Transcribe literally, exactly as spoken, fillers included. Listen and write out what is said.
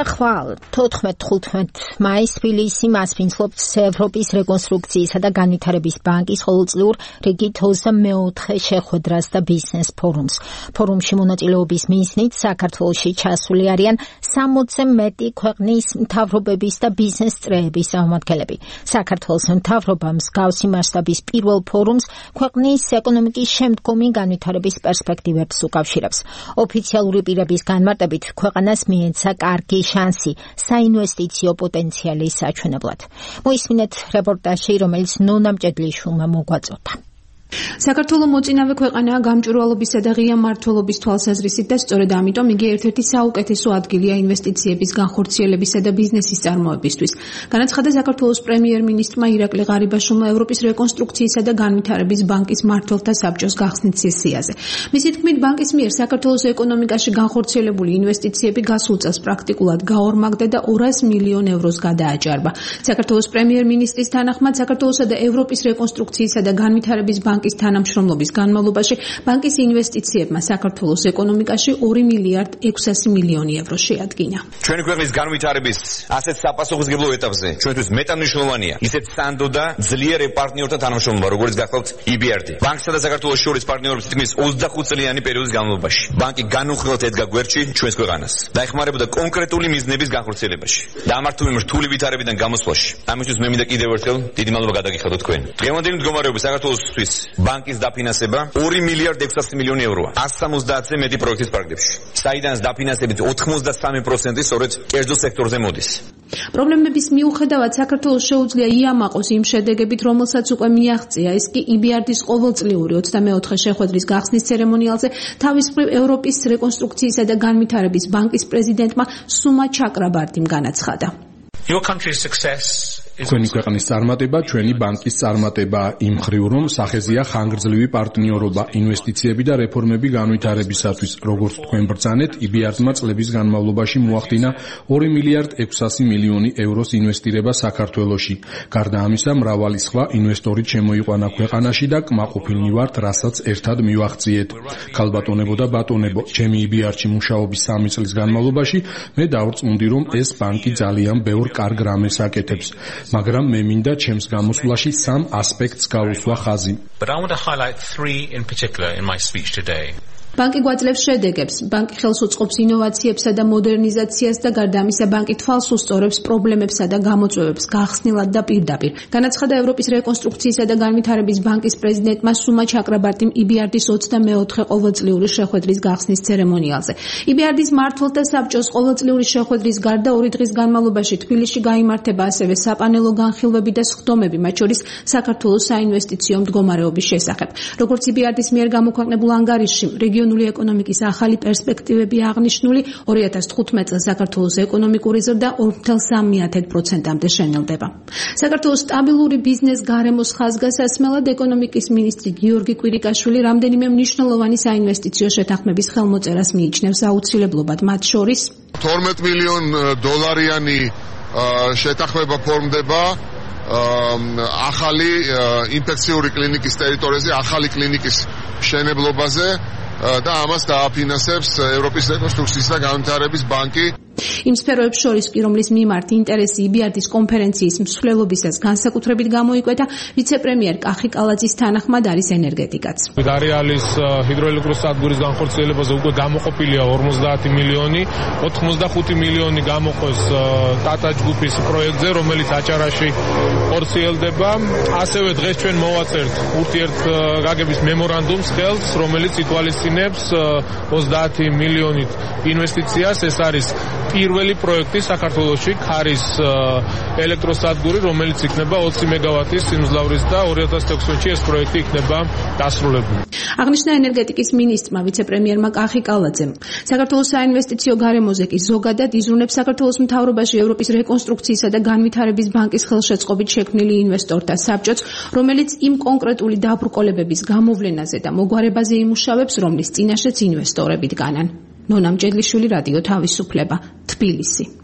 ხვალ თოთხმეტ თხუთმეტ მაისს თბილისი მასპინძლობს ევროპის რეკონსტრუქციისა და განვითარების ბანკის ყოველწლიურ რიგით ოცდამეოთხე შეხვედრას და ბიზნეს ფორუმს. ფორუმში მონაწილეობის მიზნით საქართველოში ჩასული არიან სამოცზე მეტი ქვეყნის მთავრობების და ბიზნეს წრეების წარმომადგენლები. საქართველოს მთავრობამ მსგავსი მასშტაბის პირველ ფორუმს ქვეყნის ეკონომიკის შემდგომი განვითარების პერსპექტივებს უკავშირებს. ოფიციალური პირების განმარტებით ქვეყანას მიეცა კარგი შანსი საინვესტიციო პოტენციალის საჩვენებლად. მოისმინეთ რეპორტაჟი, რომელიც ნონა მჭედლიშვილმა მოგვაწოდა. საქართველო მოწინავე ქვეყანაა გამჭვირვალობისა და ღია მმართველობის თვალსაზრისით და სწორედ ამიტომ იგი ერთ-ერთი საუკეთესო ადგილია ინვესტიციების განხორციელებისა და ბიზნესის წარმოებისთვის. განაცხადა საქართველოს პრემიერ-მინისტრმა ირაკლი ღარიბაშვილმა ევროპის რეკონსტრუქციისა და განვითარების ბანკის მმართველთა საბჭოს გახსნით სესიაზე. მისი თქმით, ბანკის მიერ საქართველოს ეკონომიკაში განხორციელებული ინვესტიციები გასულ წელს პრაქტიკულად გაორმაგდა და ორას მილიონ ევროს გადააჭარბა. საქართველოს პრემიერ-მინისტრის თანახმად, საქართველოსა და ევროპის რეკონსტრუქციისა და განვითარების ბანკის თანამშრომლობის განმავლობაში ბანკის ინვესტიციებმა საქართველოს ეკონომიკაში ორი მილიარდ ექვსასი მილიონი ევრო შეადგინა. ჩვენი ქვეყნის განვითარების ასეთ საპასუხისმგებლო ეტაპზე ჩვენთვის მეტად მნიშვნელოვანია ისეთ სანდო და ძლიერი პარტნიორთა თანამშრომლობა, როგორც გახლავთ ი ბი არ დი. ბანკსა და საქართველოს შორის პარტნიორობის თითქმის ოცდახუთ წლიანი პერიოდის განმავლობაში ბანკი განუხრელად ედგა გვერდში ჩვენს ქვეყანას და ეხმარებოდა კონკრეტული მიზნების განხორციელებაში და ამართული რთული ვითარებიდან გამოსვლაში. ამისთვის მე მინდა კიდევ ერთხელ დიდი მადლობა გადაგიხადოთ თქვენ. დღევანდელი მდგომარეობის საქართველოსთვის ბანკის დაფინანსება ორი მილიარდ ექვსასი მილიონი ევროა ასი სამოცდაათზე მეტი პროექტის პარკებში, საიდანაც დაფინანსებით ოთხმოცდასამი პროცენტი სწორედ კერძო სექტორზე მოდის. პრობლემების მიუხედავად საქართველოს შეუძლია იამაყოს იმ შედეგებით, რომელსაც უკვე მიაღწია. ეს კი ი ბი არ დის ყოველწლიური ოცდამეოთხე შეხვედრის გახსნის ცერემონიალზე თავის მხრივ ევროპის რეკონსტრუქციისა და განვითარების ბანკის პრეზიდენტმა სუმა ჩაკრაბარტიმ განაცხადა. Your country's success Თქვენი ქვეყნის წარმატება ჩვენი ბანკის წარმატება იმ მხრივ, რომ სახეზეა ხანგრძლივი პარტნიორობა, ინვესტიციები და რეფორმები განვითარებისათვის. როგორც თქვენ ბრძანეთ, ი ბი არ დმა წლების განმავლობაში მოახდინა ორი მილიარდ ექვსასი მილიონი ევროს ინვესტირება საქართველოში. გარდა ამისა, მრავალი სხვა ინვესტორი შემოიყვანა ქვეყანაში და კმაყოფილნი ვართ, რასაც ერთად მივახციეთ. ქალბატონებო და ბატონებო, ჩემი ი ბი არ-ში მუშაობის სამი წლის განმავლობაში მე დავრწმუნდი, რომ ეს ბანკი ძალიან ბევრ კარგ რამეს აკეთებს. მაგრამ მე მინდა ჩემს გამოსვლაში სამ ასპექტს გავუსვა ხაზი. But I want to highlight three in particular in my speech today. ბანკი გვაძლევს შედეგებს, ბანკი ხელს უწყობს ინოვაციებსა და მოდერნიზაციას და გარდა ამისა ბანკი თვალს უსწორებს პრობლემებსა და გამოწვევებს გახსნილად და პირდაპირ. განაცხადა ევროპის რეკონსტრუქციისა და განვითარების ბანკის პრეზიდენტმა სუმა ჩაკრაბარტიმ ი ბი არ დის ოცდამეოთხე ყოველწლიური შეხვედრის გახსნის ცერემონიალზე. ი ბი არ დის მმართველთა საბჭოს ყოველწლიური შეხვედრის გარდა ორი დღის განმავლობაში თბილისში გაიმართება ასევე საპანელო განხილვები და სხდომები, მათ შორის საქართველოს საინვესტიციო მდგომარეობის შესახებ. როგორც ი ბი არ დის მიერ გამოქვეყნებულ ანგარიშში რეგიონული ეკონომიკის ახალი პერსპექტივები აღნიშნული ორი ათას თხუთმეტ წელს საქართველოს ეკონომიკური ზრდა ორი ფاصლე სამი პროცენტამდე შენელდება. საქართველოს სტაბილური ბიზნეს გარემოს ხაზგასასმელად ეკონომიკის მინისტრი გიორგი კვირიკაშვილი რამდენიმე მნიშვნელოვანი საინვესტიციო შეთანხმების ხელმოწერას მიიჩნევს აუცილებლობად, მათ შორის თორმეტ მილიონ დოლარიანი შეთანხმება ფორმდება ახალი ინფექციური კლინიკის ტერიტორიაზე, ახალი კლინიკის მშენებლობაზე და ამას დააფინანსებს ევროპის რეკონსტრუქციის და განვითარების ბანკი. იმ სფეროებს შორის კი, რომლის მიმართ ინტერესი ი ბი არ დის კონფერენციის მსვლელობისას განსაკუთრებით გამოიკვეთა, ვიცე-პრემიერ კახი კალაძის თანახმად არის ენერგეტიკაც. დარიალის ჰიდროელექტროსადგურის განხორციელებაზე უკვე გამოყოფილია ორმოცდაათი მილიონი, ოთხმოცდახუთი მილიონი გამოყოს ტატა ჯგუფის პროექტზე, რომელიც აჭარაში ხორციელდება. ასევე დღეს ჩვენ მოვაწერთ ურთიერთგაგების მემორანდუმს ხელს, რომელიც ითვალისწინებს ოცდაათი მილიონით ინვესტიციას. ეს არის პირველი პროექტი საქართველოში ქარის ელექტროსადგური, რომელიც იქნება ოცი მეგავატის სიმძლავრის და ორი ათას ექვსმეტში ეს პროექტი იქნება დასრულებული. აღნიშნა ენერგეტიკის მინისტრმა, ვიცე-პრემიერმა კახი კალაძემ. საქართველოს საინვესტიციო გარემოზე კი ზოგადად იზრუნებს საქართველოს მთავრობაში ევროპის რეკონსტრუქციისა და განვითარების ბანკის ხელშეწყობით შექმნილი ინვესტორთა საბჭოც, რომელიც იმ კონკრეტული დაბრკოლებების გამოვლენაზე და მოგვარებაზე იმუშავებს, რომლის წინაშეც ინვესტორები დგანან. ნონა მჭედლიშვილი, რადიო თავისუფლება, თბილისი.